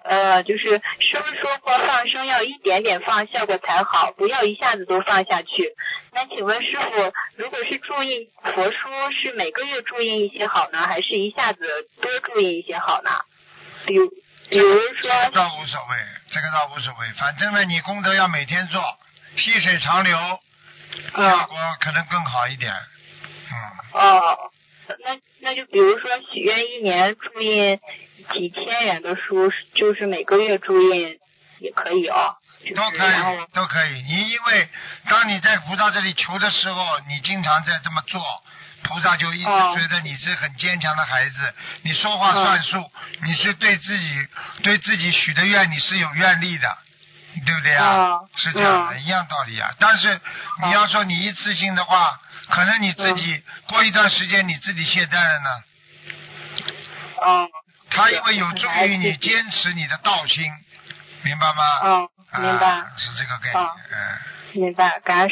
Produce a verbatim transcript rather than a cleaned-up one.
呃，就是师傅说过放生要一点点放，效果才好，不要一下子都放下去。那请问师傅，如果是注印佛书，是每个月注印一些好呢，还是一下子多注印一些好呢？比如，比如说， 这个倒无所谓，这个倒无所谓，反正呢，你功德要每天做，细水长流，效果可能更好一点。嗯。 哦，那那就比如说许愿一年注印几千元的书，就是每个月注印也可以哦。就是、 都可以，都可以。你因为当你在菩萨这里求的时候，你经常在这么做，菩萨就一直觉得你是很坚强的孩子，哦、你说话算数，哦、你是对自己对自己许的愿你是有愿力的，对不对啊？ 哦、 是这样的， 嗯、 一样道理啊。但是你要说你一次性的话，可能你自己过一段时间你自己懈怠了呢。 嗯。 他因为有助于你坚持你的道心，明白吗？ 嗯，明白。 啊、是这个概念。嗯， 明白，感恩。